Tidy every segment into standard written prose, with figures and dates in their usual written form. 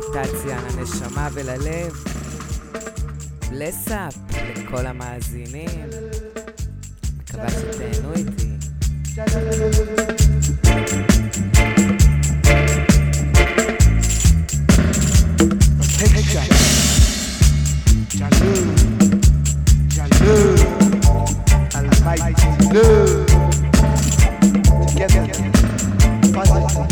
מדיטציה לנשמה וללב. בלסאפ לכל המאזינים. מקווה שתהנו איתי. Almighty love, together, positive.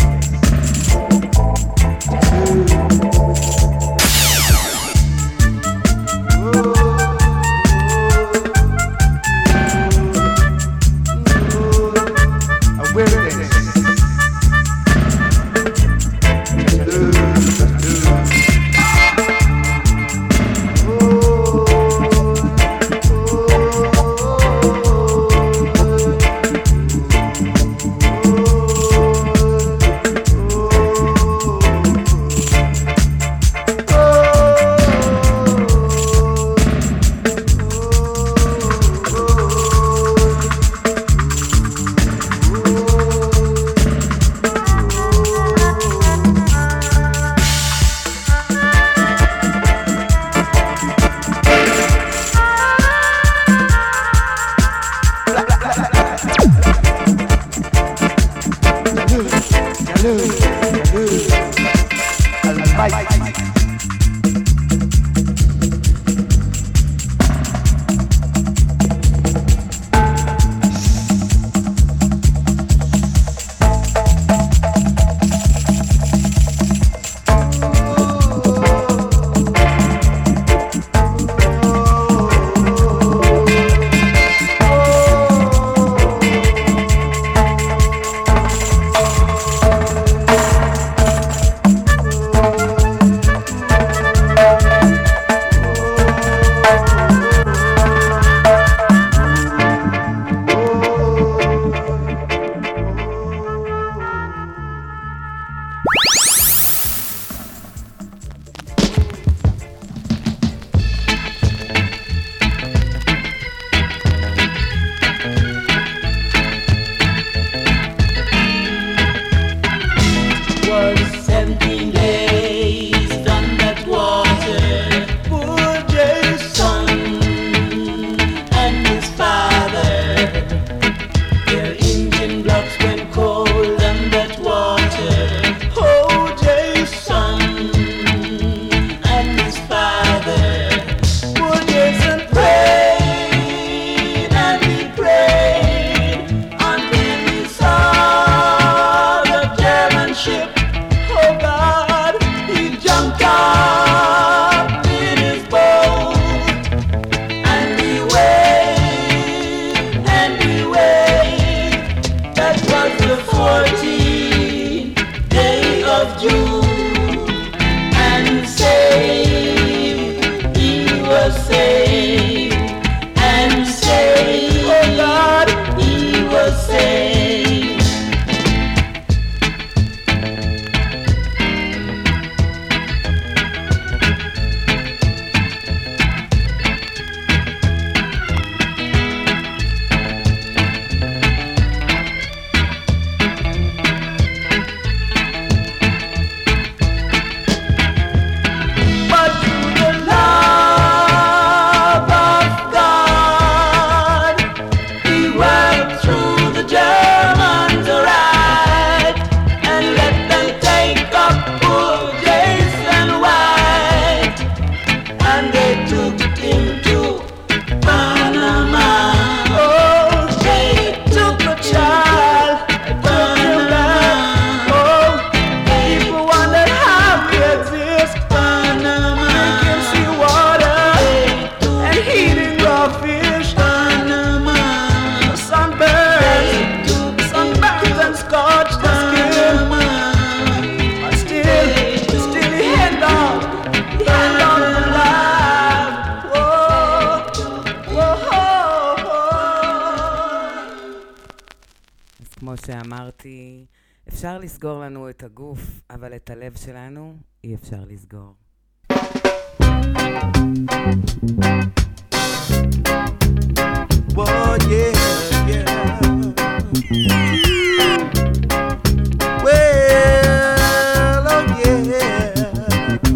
שאמרתי, אפשר לסגור לנו את הגוף, אבל את הלב שלנו אי אפשר לסגור. Oh yeah, yeah. Well, oh yeah.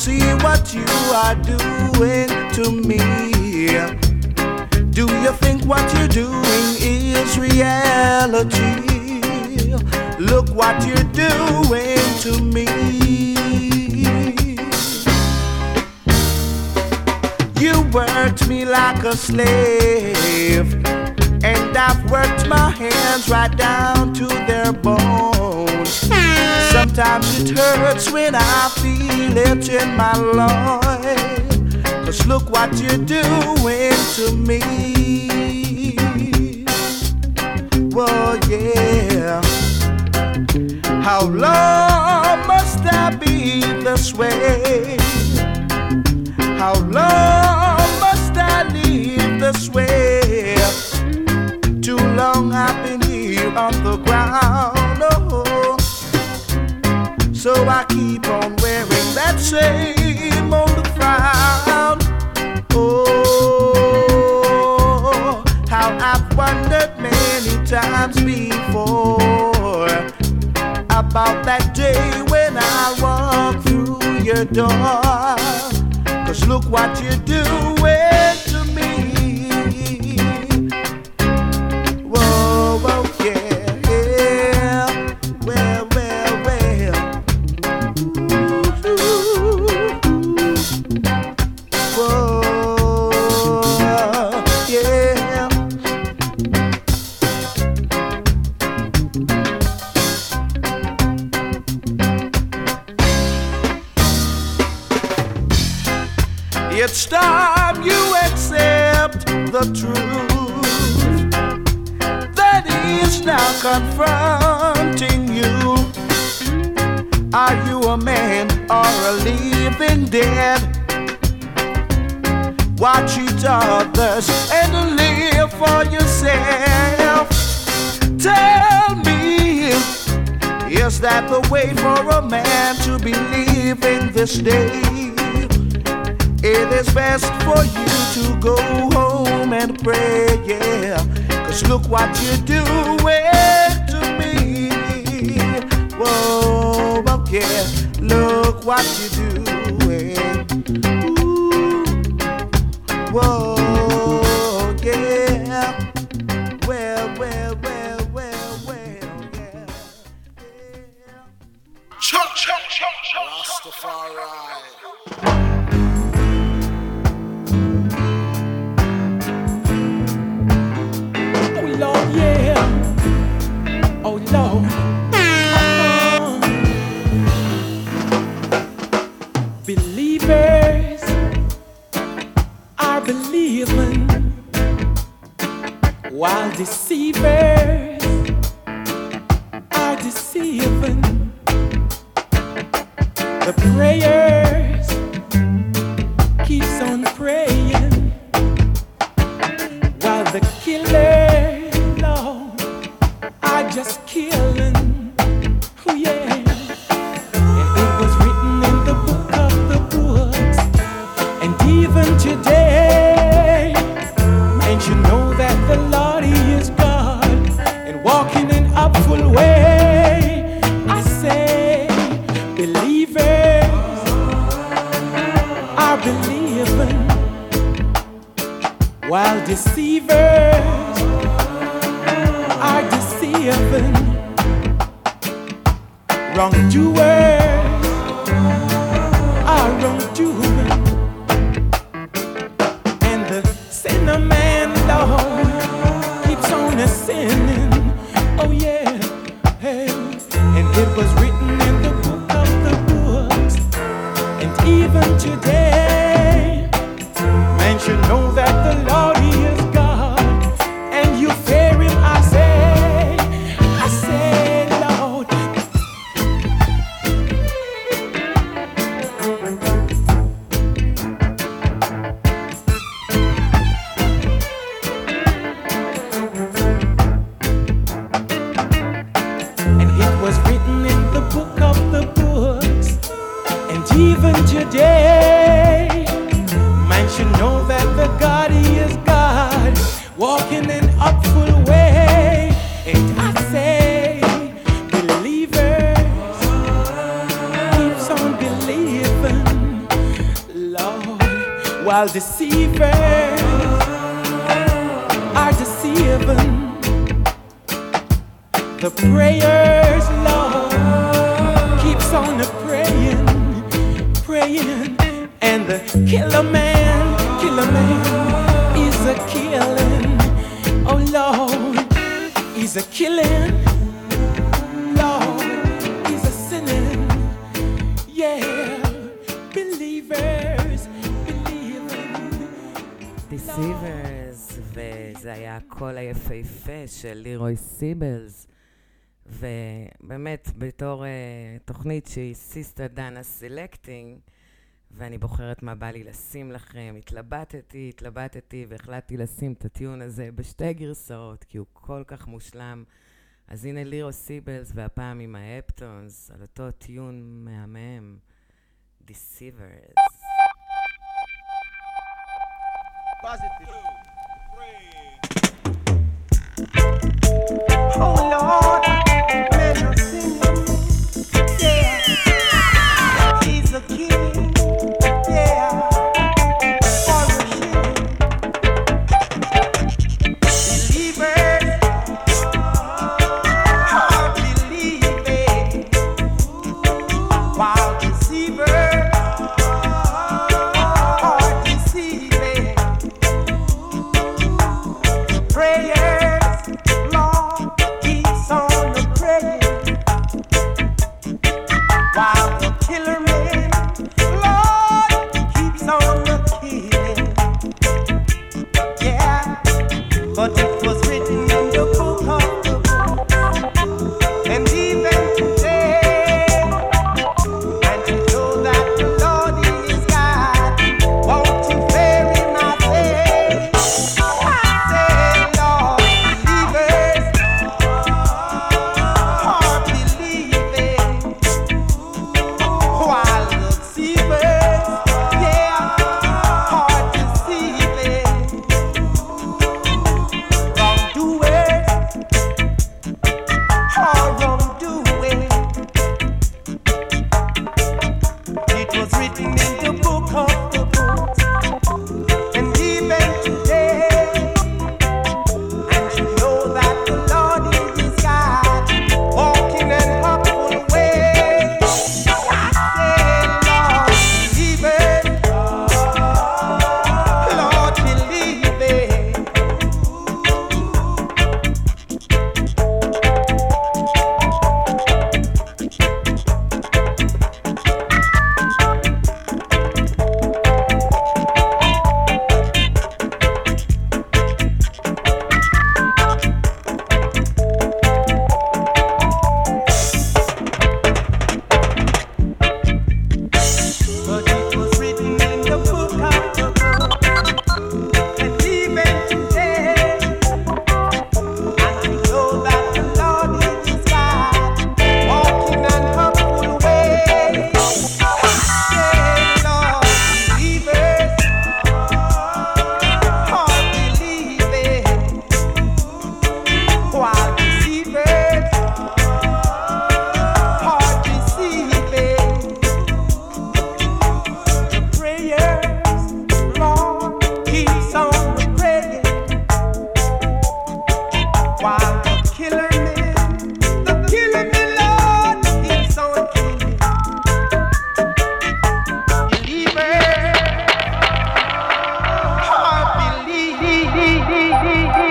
see what you are doing to me. Do you think what you're doing is reality? Look what you're doing to me. You worked me like a slave, and I've worked my hands right down to their bones. Sometimes it hurts when I feel it in my life. 'Cause look what you're doing to me. Whoa, yeah. How long must I be this way? How long must I live this way? Too long I've been here on the ground, oh. So I keep on wearing that same old frown. Oh, how I've wondered many times before about that day when I walk through your door. 'Cause look what you're doing to me. Whoa, whoa, yeah, yeah. Well, well, well. Ooh, whoa, yeah. It's time you accept the truth that is now confronting you. Are you a man or a living dead? Watch each others and live for yourself. Tell me, is that the way for a man to be living this day? It is best for you to go home and pray, yeah. 'Cause look what you're doing to me. Whoa, oh yeah, look what you're doing. Ooh. Whoa, yeah. Well, well, well, well, well, yeah. Chop, chop, chop, chop, Rastafari. Lord, yeah. Oh, Lord. Believers are believing, while deceivers are deceiving. The prayers keeps on praying, while the killer just killing, oh yeah. And it was written in the book of the books, and even today. And you know that the Lord He is God, and walking in upward way. I say, believers are believing, while deceivers are deceiving. Wrongdoers are wrongdoing, and the sinner man, Lord, keeps on sinning. Oh yeah, hey. And it was written in the book of the books, and even today, man should know that the Lord He is God, and you fear Him. I say, Lord. And it was written in the book of the books, and even today, man should know that the God He is God, walking in upward way. And I say, believers keeps on believing, while deceivers are deceiving. The prayers, Lord, keeps on the praying, praying, and the killer man is a killing. Oh Lord, he's a killing. Lord, he's a sinning. Yeah, believers, believing. Deceivers, וזה היה הקול היפהפה של לירוי סיבלס. ובאמת, בתור תוכנית שהיא סיסטר דנה סלקטינג, ואני בוחרת מה בא לי לשים לכם, התלבטתי והחלטתי לשים את הטיון הזה בשתי גרסאות, כי הוא כל כך מושלם. אז הנה לירו סיבלס, והפעם עם האפטונס, על אותו טיון מהמם, Deceivers. Oh Lord, let us sing him. Yeah, he's a king. Yeah, for the king. Believers are believing, while deceivers are deceiving. Prayers, Lord, keeps on the praying, while the killer man, Lord, keeps on the killing. Yeah, but it was written in the book of the book, and even today, and to know that the Lord is God, won't you vary my faith? I say, Lord, believers are believing, while deceivers, yeah, are deceiving. Wrongdoers are wrongdoing. It was written in the book of the book, and even today, and you know that the Lord is God, walking in humble ways. I say, Lord, believers, Lord, believing. But it was written in the book of the book, and even today, and you know that the Lord is God, walking in humble ways. I say, Lord, believers are believing, while deceivers are deceiving. The prayers, Lord, keeps on the praying, while the killer man, Lord, keeps on killing. Believers are believing.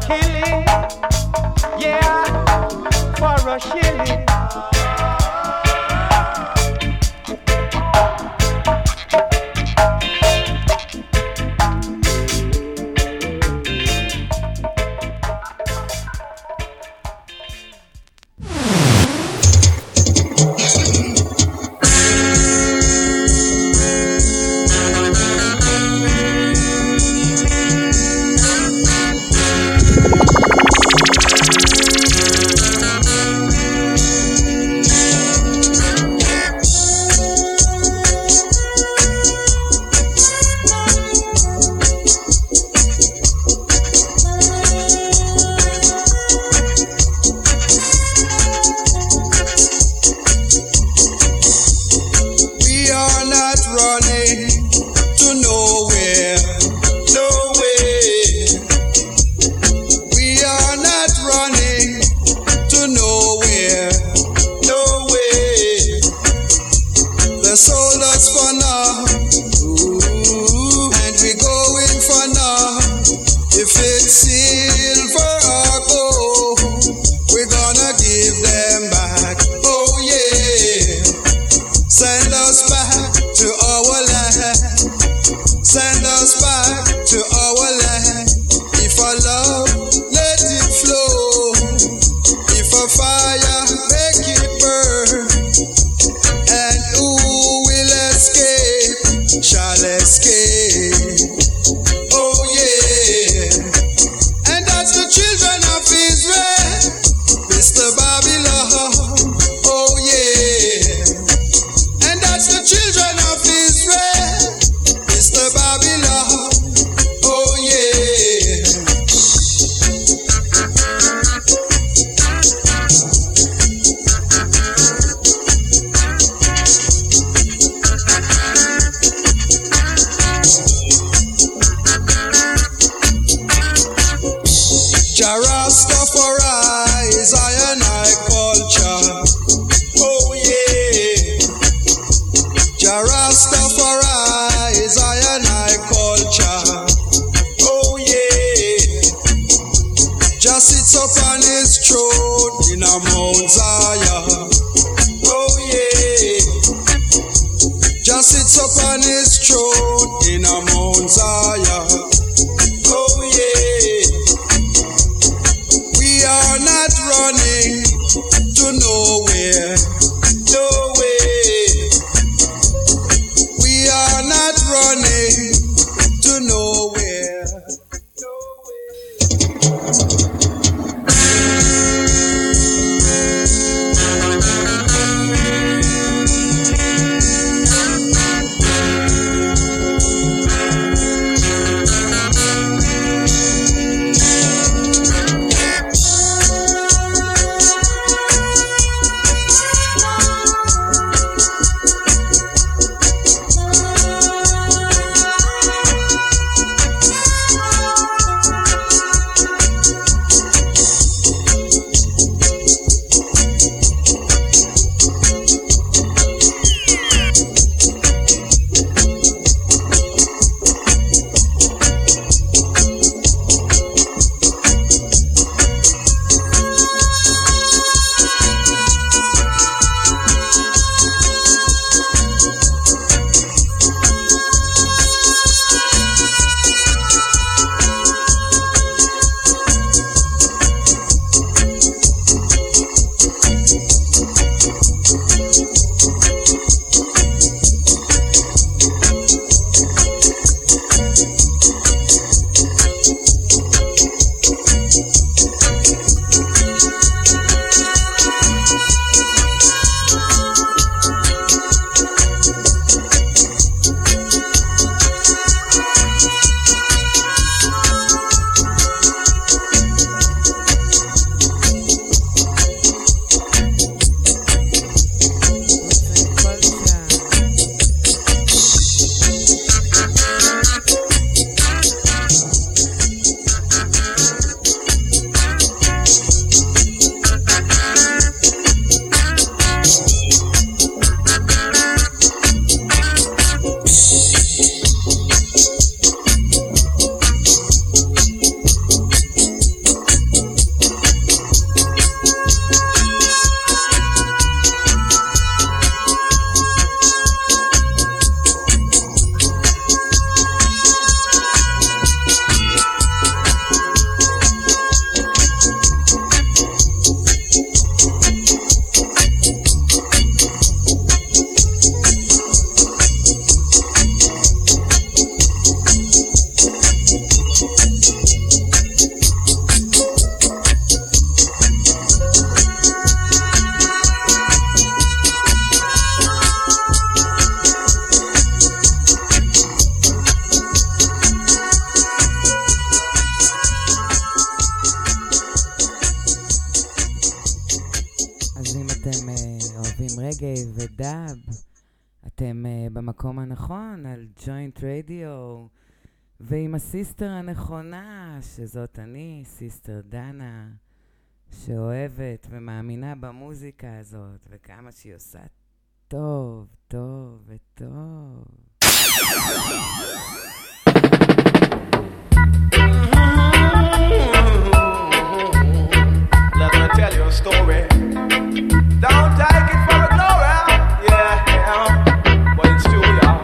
killing, yeah, for a shilling. רגעי ודאב. אתם במקום הנכון, על ג'וינט רדיו, ועם הסיסטר הנכונה, שזאת אני, סיסטר דנה, שאוהבת ומאמינה במוזיקה הזאת, וכמה שהיא עושה טוב, טוב וטוב. Let me tell you a story. Don't take it for a glory, yeah, but it's true, y'all.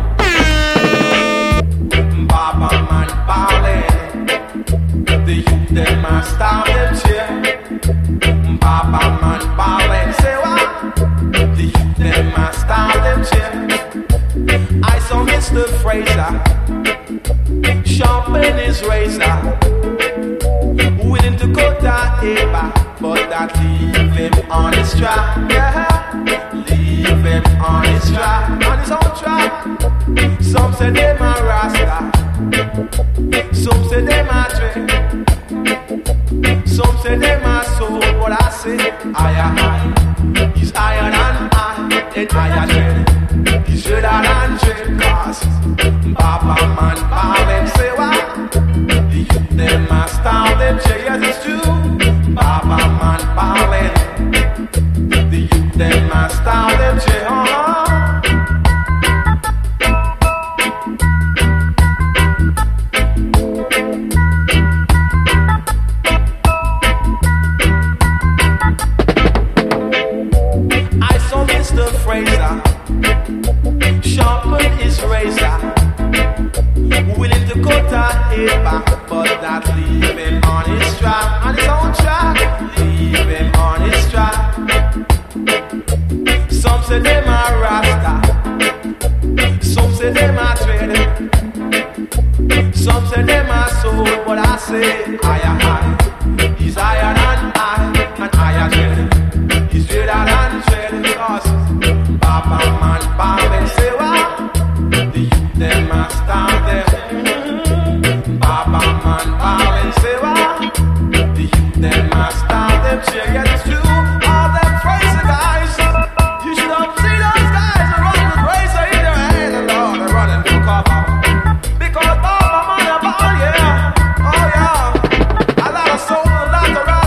Baba man ballin', the youth them a start them cheer. Baba man ballin', say what? The youth them a start them cheer. I saw Mr. Fraser sharpen his razor, willing to cut that hair back, but that leave him on his track, yeah. Leave him on his track, on his own track. Some say them a rasta, some say them a drink, some say them a soul, but I say higher, he's higher than I, and higher than he's redder than dread, cause Baba man ballin', say what? The youth them a starve them, yes it's true. Baba man ballin', the youth them a starve them, I saw Mr. Fraser sharpen his razor, willing to cut her hair back, but that leave him on his track, on his own track. Leave him on his track. Some say them a rasta, some say them a dread, some say them a soul, but I say higher, he's higher than I, and higher dread, he's dreader than dread, cause Baba man ballin', say what? The youth them a starve them. Baba man ballin', say what? The youth them a starve them. Yeah, it's true. All them crazy guys, you should have seen those guys running with razor in their hand, and Lord, they're running for cover. Because Baba man a ball, yeah, oh yeah, a lot of soul, a lot of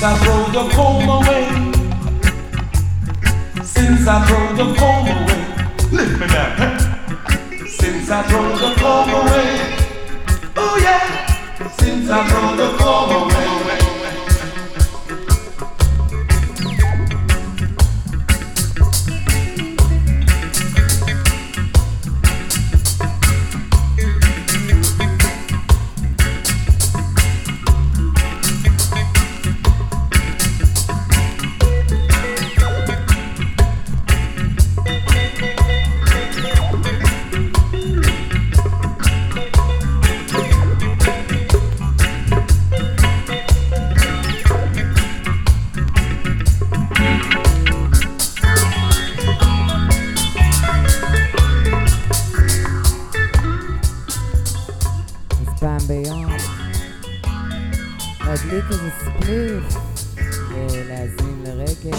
Since I throw the comb away, since I throw the comb away, lift me now, huh? Since I throw the comb away, oh yeah, since I throw the comb away. להדליק איזה ספליף ולהזמין לרגל,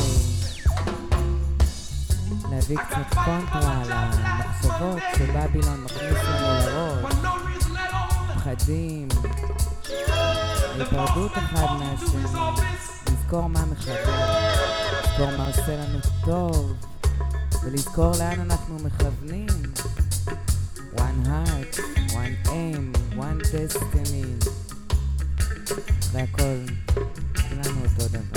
להביא קצת קונטרה למחשבות שבבילון מכניס לנו לראש, פחדים, היפרדות אחד מהשני, לזכור מה מחבר, לזכור מה עושה לנו טוב ולזכור לאן אנחנו מכוונים. One heart, one aim, one destiny. והכל, כולנו אותו דבר.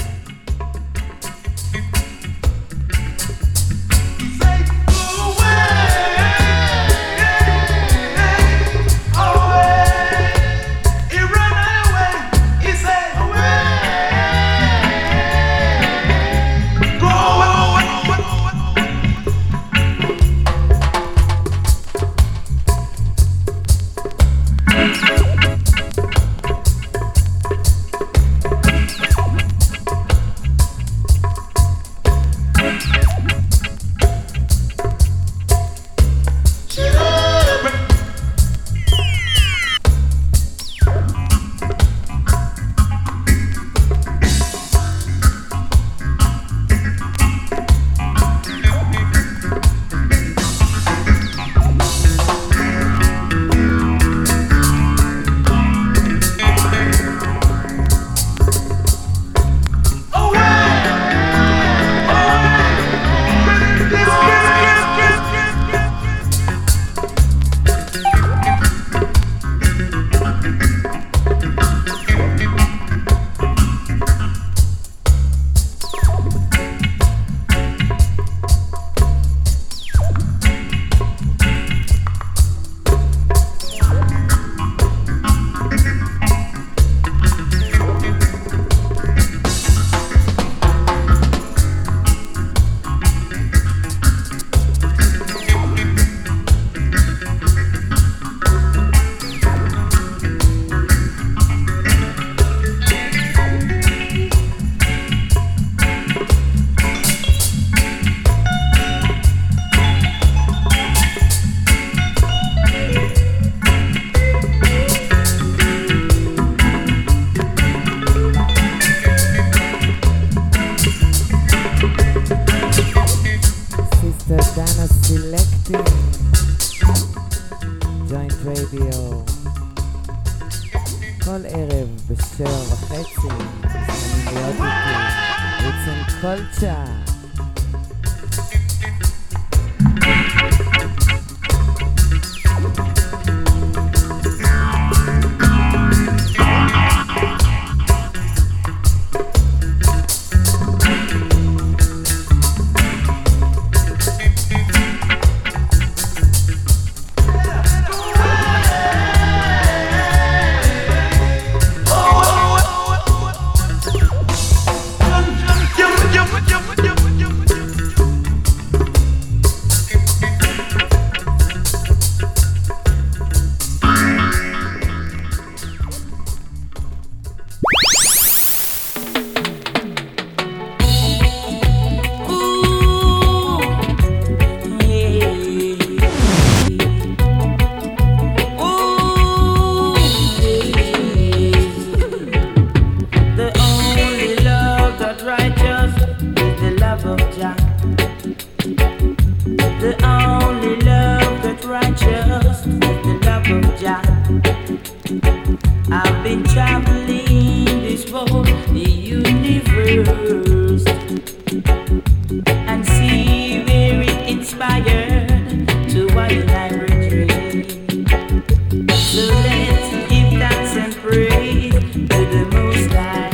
I've been traveling this road, the universe. first and see where it inspired to what I retreat. So let's give thanks and praise to the Most High.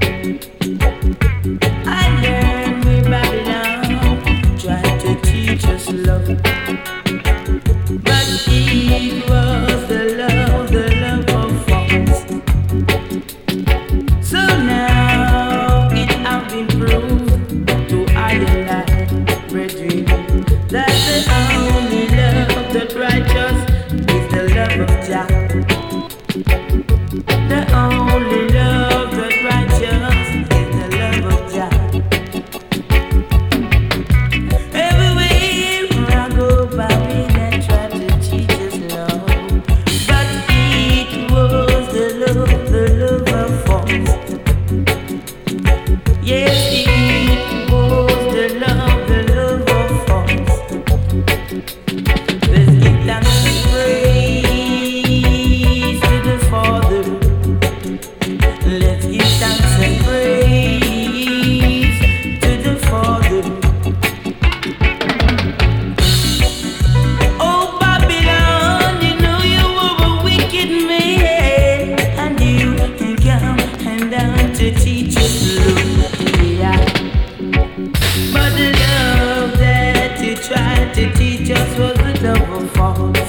I learned with Babylon tried to teach us love, but it was the love of false. So now it has been proved to I and I, brethren, that the only love that righteous is the love of Jah. The only love that righteous is the love of Jah. Everywhere I go, Babylon try to teach us love, but it was the love of false. Yes, it was the love of false. Let's give thanks and praise to the Father. Let's give thanks and praise to the Father. Oh Babylon, you know you were a wicked man, and you come and down to teach us love. Yeah. But the love that you tried to teach us was the love of false.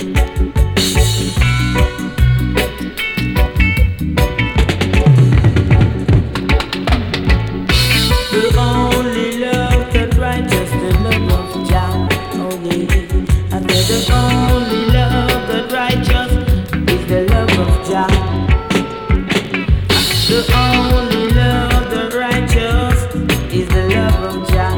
The only love that righteous, the love of Jah. Oh yeah. And the only love that righteous is the love of Jah. The only love that righteous is the love of Jah.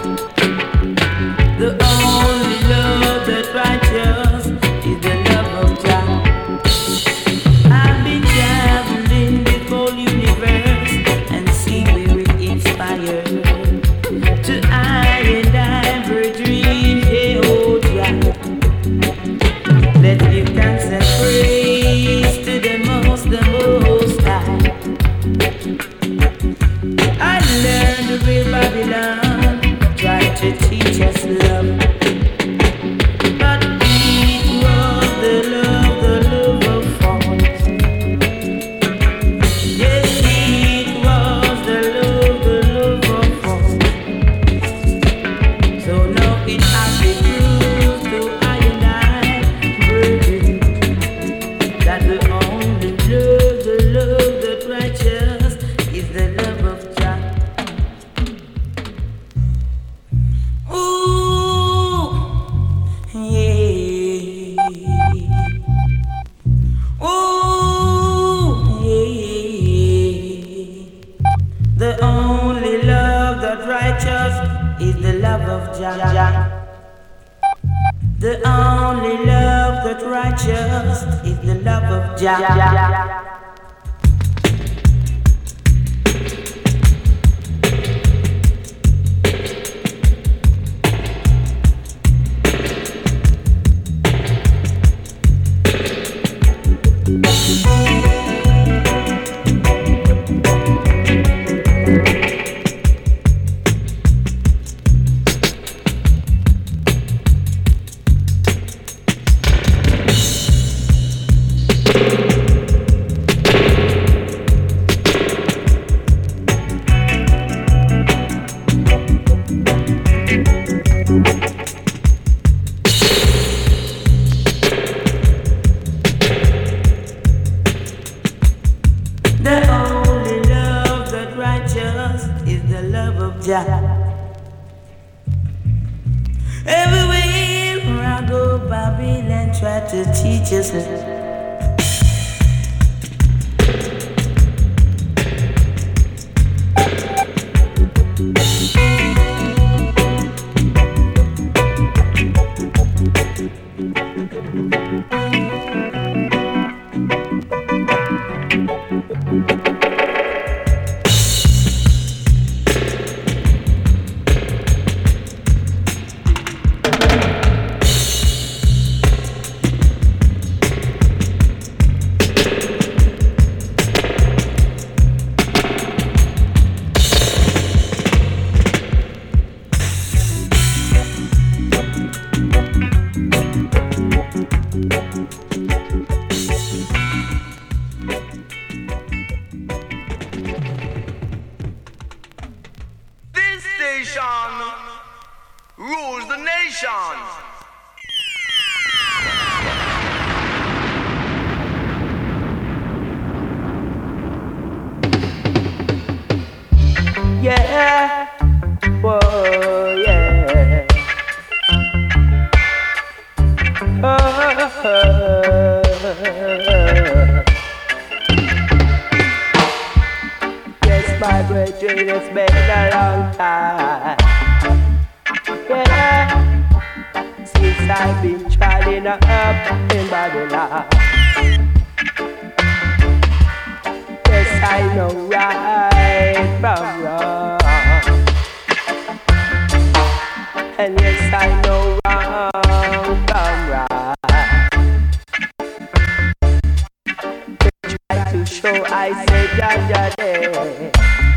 The only love that righteous is the love of Jah. I've been traveling the whole universe and see where it inspired to I and I brethren, hey, oh Jah. Let's give thanks and praise to the Most High. I learned the way Babylon tried to teach us love, but it was the love of false. Yes, it was the love of false. So now it has been proved to I and I, brethren, that the only love that righteous is the love of Jah. Ooh, yeah. Ooh, yeah. The only love that righteous is the love of Jah. The only love that righteous is the love of Jah. Everywhere I go, Babylon try to teach us. station rules the nation. Yeah, whoa, yeah. Yes, my brethren, it's been a long time. Yeah, since I've been traveling up in Babylon. Yes, I know right from wrong. And yes, I know wrong from right. They try to show I say Jaja day.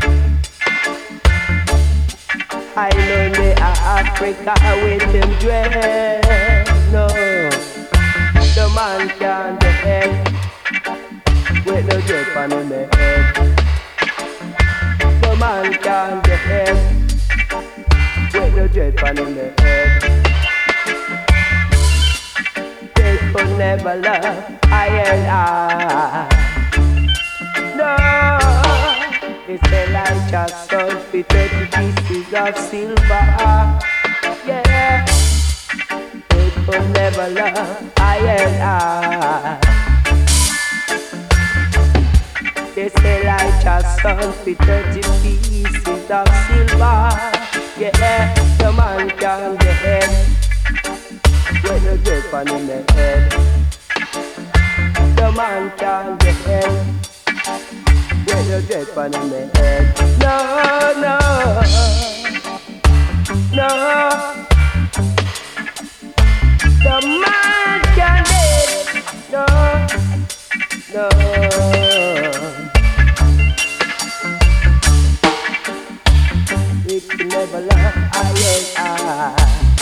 I know they are Africa with them dread. No, the man can't head with no drip on him head. The man can't head with no drip on him head. They could never love I and I. No, it's Elijah's son with 30 pieces of silver. Yeah, they could never love I and I. It's Elijah's son with 30 pieces of silver. Yeah, the man can get with no drip on him head. The man can get with no drip on him head. No, no, no. The man can get no, no. We can never love I.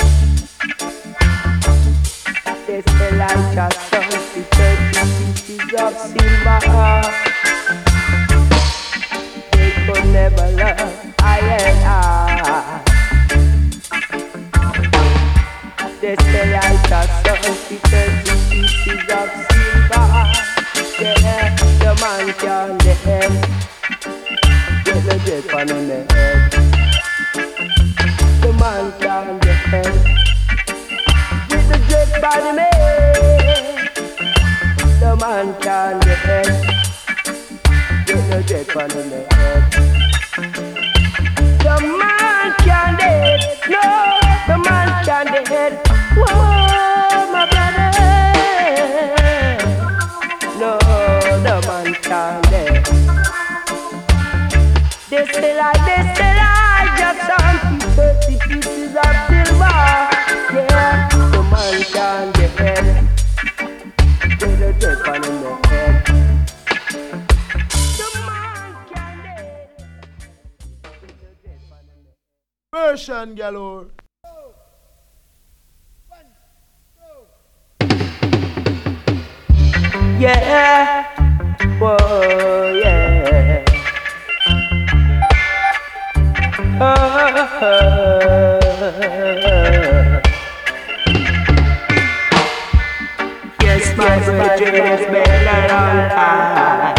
This Elijah's son with 30 pieces of silver. They could never love I. This Elijah's son with 30 pieces of silver. Yeah, the man can get with the drip on him head. The man can get with the drip on him head. The man can get with the drip on him head. The man can get, no, the man can get. Whoa, my brother. No, the man can get. This still I just some 30 pieces of silver. Yeah, the man can get with a drip on him head. The man can get with a drip on him head. Version galore. Yeah, whoa, yeah. Yes, my virgin has been a long time.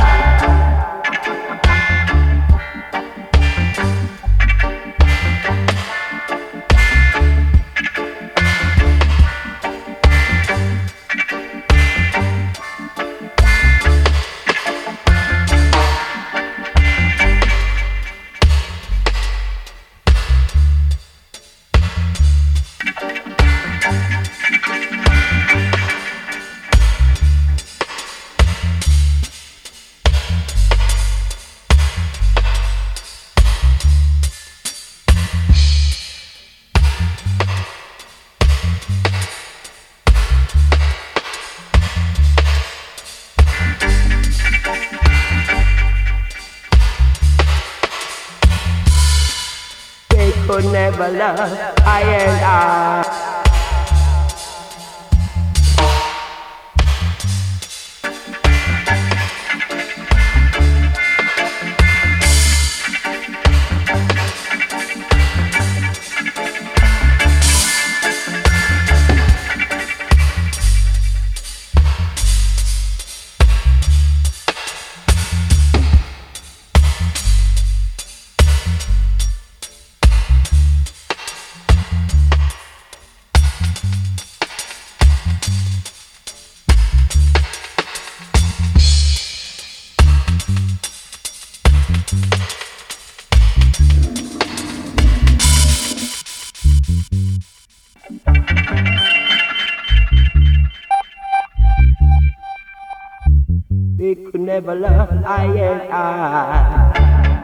Could never love I and I. could never love I and I.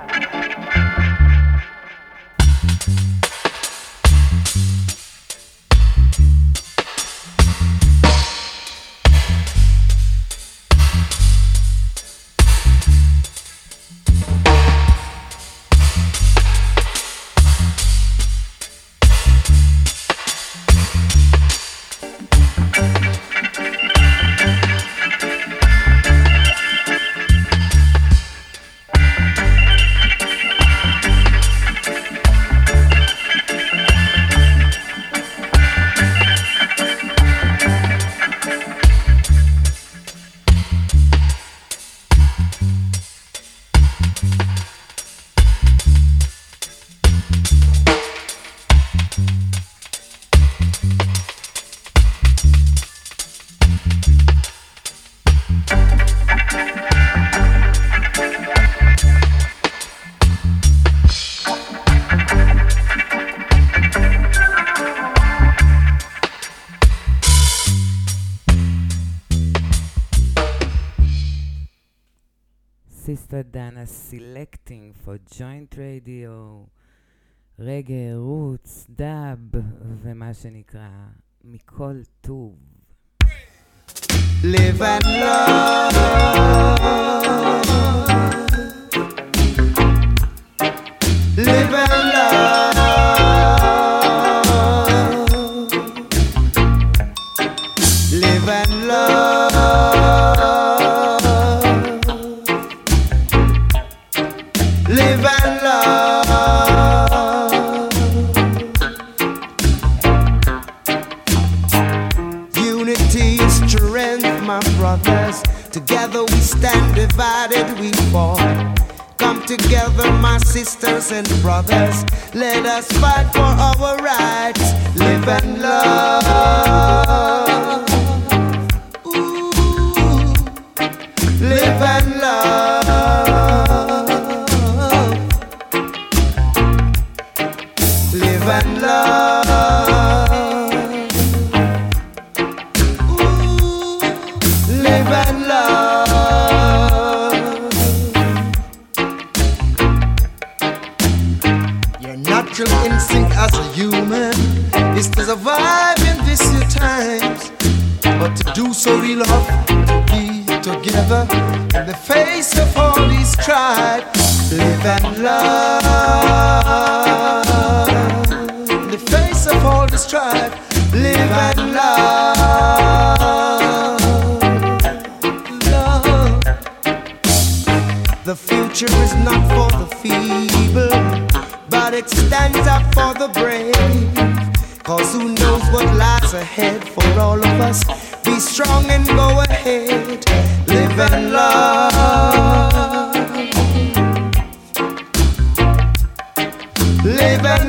Sister Dana selecting for joint radio, רגע, רוץ, דאב, ומה שנקרא מכל טוב. Live and love. Live and love. Live and love. Live and love. Unity is strength, my brothers. Together we stand, divided we fall. Come together, my sisters and brothers. Let us fight for our rights. Live and love. Ooh. Live and love. Live and love. Ooh. Live and love. Your natural instinct as a human is to survive in these times. But to do so we love to be together in the face of all these strife. Live and love. In the face of all the strife. Live and love. Love. The future is not for the feeble, but it stands up for the brave. Cause who knows what lies ahead for all of us. Be strong and go ahead. Live and love. Live and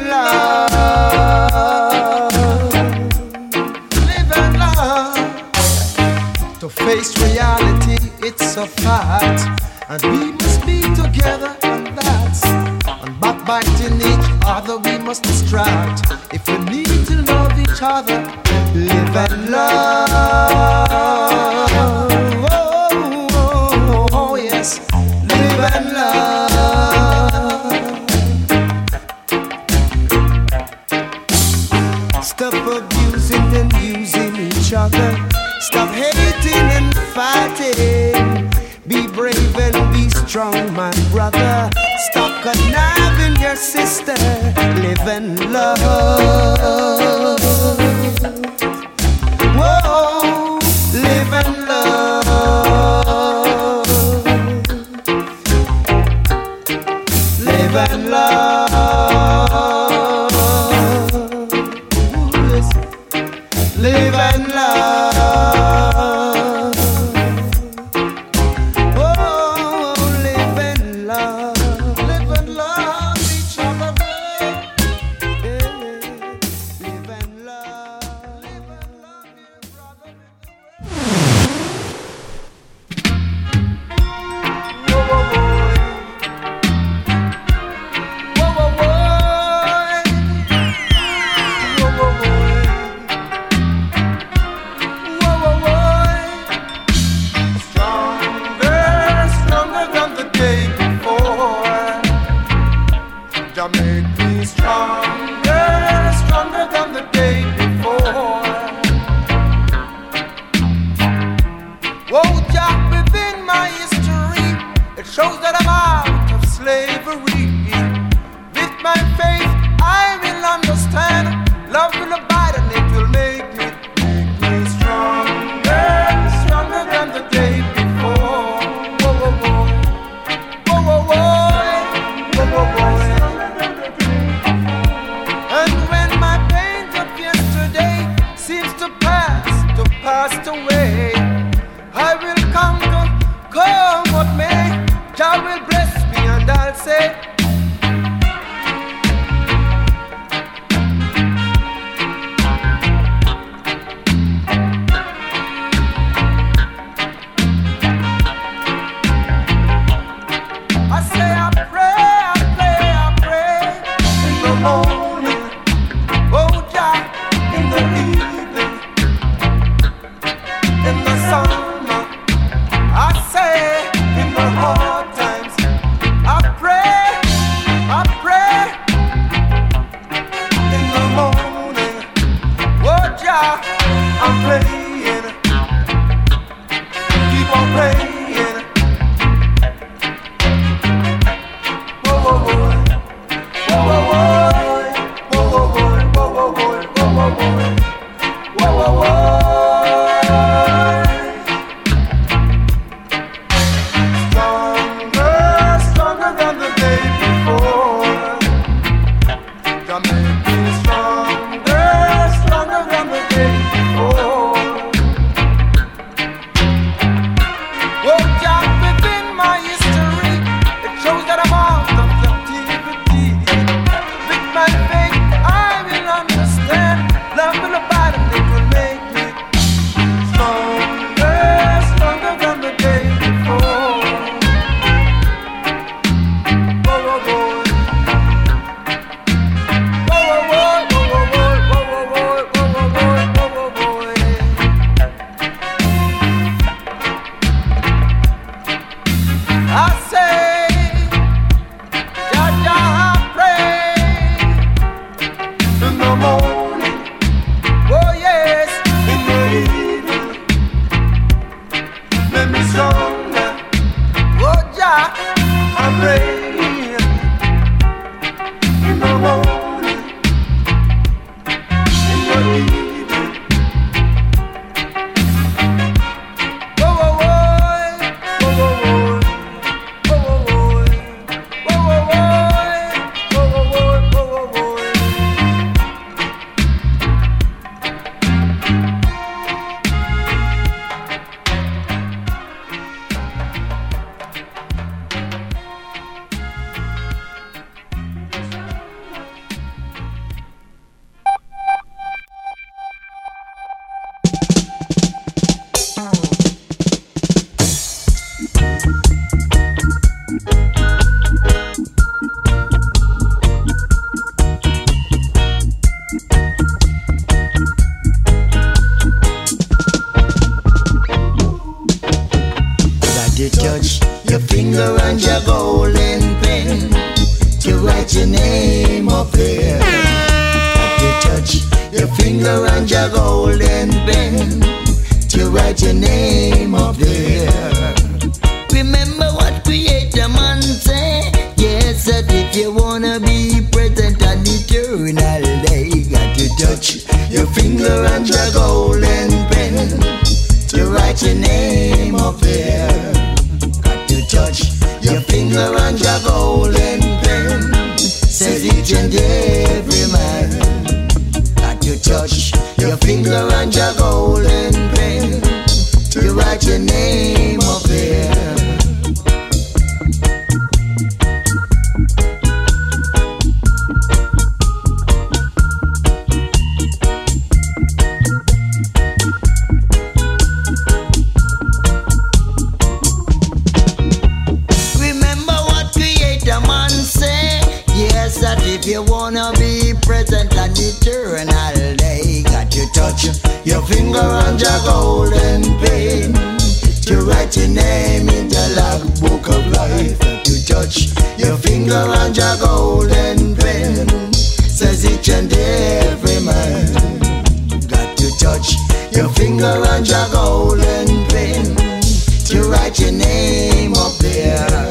love. Live and love. To face reality, it's a fact. And we must be together, and that's and backbiting each other we must distract. If we need to love each other, live and love. Oh, oh, oh, yes, live and love. Stop abusing and using each other. Stop hating and fighting. Be brave and be strong, my brother. Stop conniving your sister. Live and love. Whoa, live and love. Live and love. Yes. Live and love. Jah make me stronger, stronger than the day before. Oh, Jah, within my history, it shows that I'm out of slavery. With my faith, I will understand. Love will abide and it will make me stronger, stronger than the day before. Whoa, whoa, whoa. Whoa, whoa, whoa. Whoa, whoa, whoa. And when my pain of yesterday seems to pass away, I will conquer, come what may. Jah will bless me and I'll say, your finger on your golden pen to write your name in the logbook of life. To touch your finger on your golden each and every man. Got to touch your finger on your golden pen to write your name up there.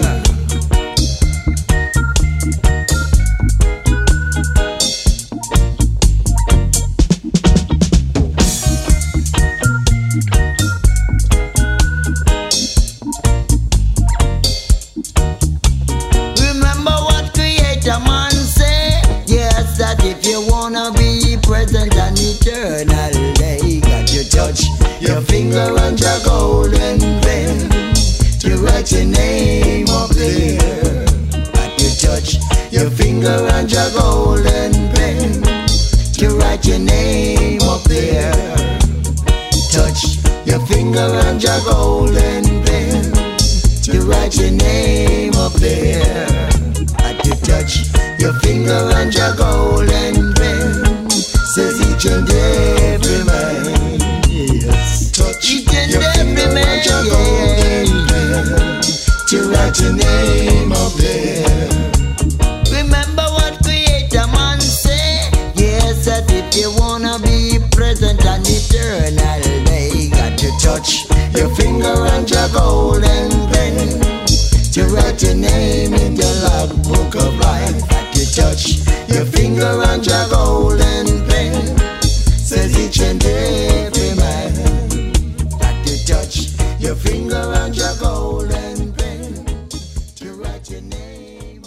Your finger on your golden pen to write your name up there. Got to touch your finger on your golden pen to write your name up there. Touch your finger on your golden pen to write your name up there. Got to touch your finger on your golden pen, says each and every man. Each and every man, to write your name up there. Remember what Creator Man say. Yes, that if you wanna be present and eternal, they got to touch your finger on your golden pen to write your name in the logbook of life. Got to touch your finger on your golden pen, says each and every man. Touch your finger on your golden pen to write your name.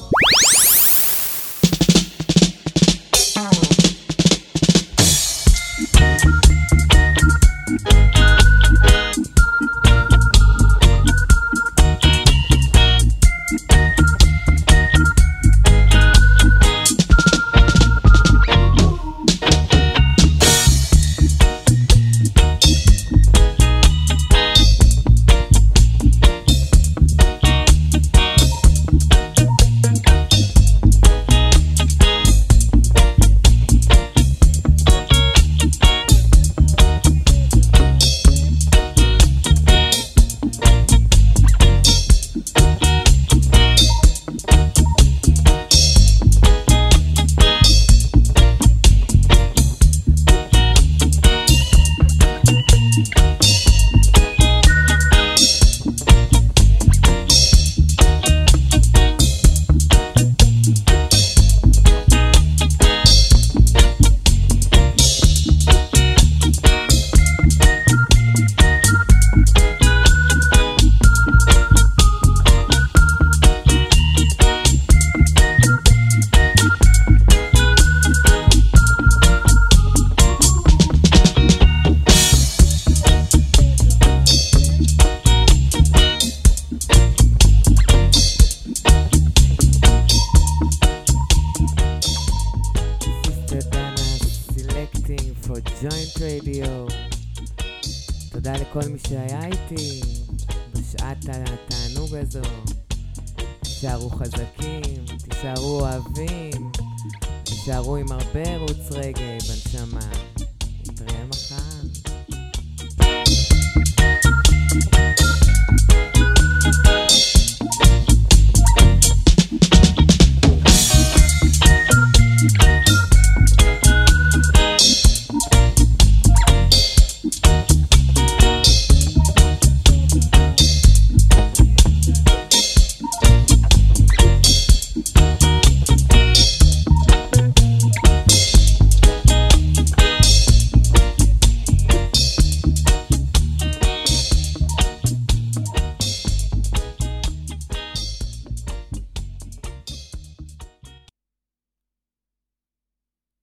תודה לכל מי שהיה איתי בשעת התענוג הזו. תישארו חזקים, תישארו אוהבים, תישארו עם הרבה רוץ רגע בנשמה. נתראה מחר.